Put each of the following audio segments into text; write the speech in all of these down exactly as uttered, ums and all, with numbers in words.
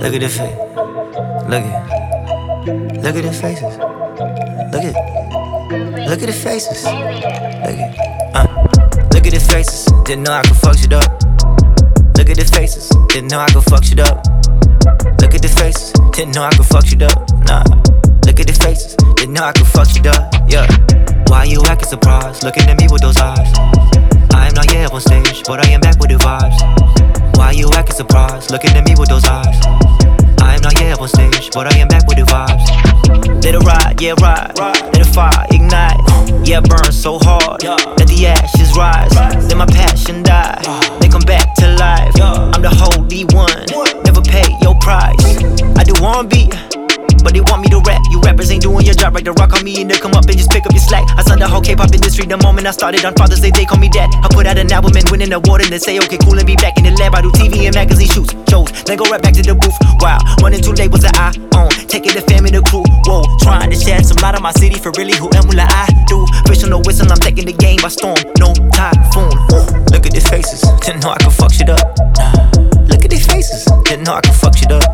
Look at the face. Look at. Look at the faces. Look at. Look at the faces. Look at. Uh. Look at the faces. Didn't know I could fuck shit up. Look at the faces. Didn't know I could fuck shit up. Look at the faces. Didn't know I could fuck shit up. Nah. Look at the faces. Didn't know I could fuck shit up. Yeah. Why you acting surprised? Looking at me with those eyes. I am not yet on stage, but I am back with the vibes. Why you acting surprised? Looking at me with those eyes. I am not yet on stage, but I am back with the vibes. Let it ride, yeah ride. Let the fire ignite. Yeah, burn so hard. Let the ashes rise. Let my passion die. They come back to life. I'm the holy one. Never pay your price. I do one beat, but they want me to rap. You rappers ain't doing your job right. The rock on me and they'll come up and just pick up your slack. I signed the whole K-pop industry the moment I started. On Father's Day, they call me dad. I put out an album and win an award and they say, okay, cool, and be back in the lab. I do T V and magazine shoots, shows, then go right back to the booth. Wow, running two labels that I own, taking the fam and the crew. Whoa, trying to shed some light on my city for really who am will I do. Fish on the whistle, I'm taking the game by storm. No typhoon. Look at these faces, didn't know I could fuck shit up. Look at these faces, didn't know I could fuck shit up.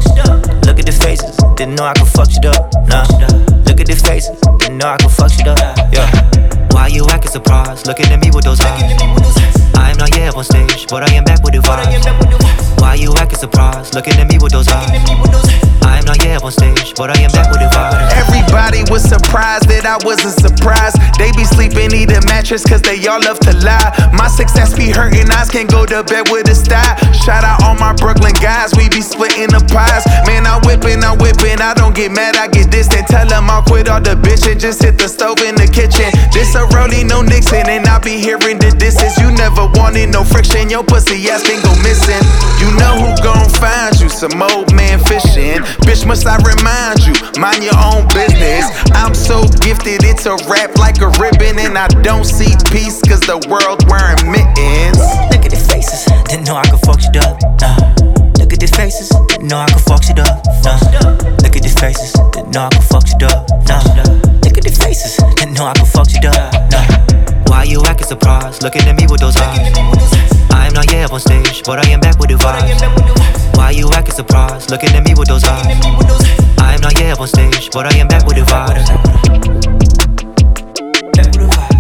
Look at the faces, didn't know I could fuck shit up. Nah. Look at the faces, didn't know I could fuck shit up. Yeah. Why you acting surprised? Looking at me with those eyes. I am not yet on stage, but I am back with the vibes. Why you acting surprised? Looking at me with those eyes. I am not yet on stage, but I am back with the vibes. Everybody was surprised that I wasn't surprised. They be sleeping, eat a mattress, cause they all love to lie. My success be hurting, eyes can't go to bed with a style. Shout out all my Brooklyn guys, we be splitting the pies. Man, I'm whipping, I'm whipping, I don't get mad, I get distant. Tell them I'll quit all the bitching, just hit the stove in the kitchen. This a rollie, no Nixon, and I be hearing the disses. You never wanted no friction, your pussy ass can go missing. You know who gon' find you, some old man fishing. Bitch, must I remind you, mind your own business. I'm so gifted, it's a rap like a ribbon. And I don't see peace, cause the world wearing mittens. Look at the faces, didn't know I could fuck shit up. Nah. Look at the faces, didn't know I could fuck shit up. Nah. Look at the faces, didn't know I could fuck shit up. Nah. Look at the faces, didn't know I could fuck shit up. Nah. Why you acting surprised? Looking at me with those eyes. I am not yet on stage, but I am back with the vibes. Why you acting surprised? Looking at me with those eyes. I am not yet on stage, but I am back with the vibes. Back with the vibes.